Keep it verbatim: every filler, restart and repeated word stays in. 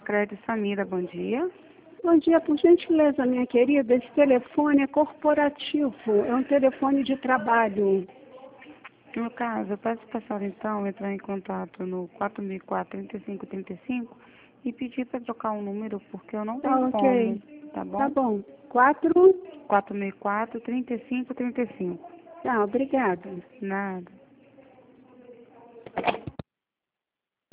Crédito Samira, bom dia. Bom dia, por gentileza, minha querida. Esse telefone é corporativo, é um telefone de trabalho. No caso, eu peço para a senhora, então, entrar em contato no quatro mil e quatro, trinta e cinco trinta e cinco e pedir para trocar um número, porque eu não Ah, tenho ok. como, tá bom? Tá bom. Quatro? quatro mil e quatro, trinta e cinco trinta e cinco. Tá, obrigada. Nada.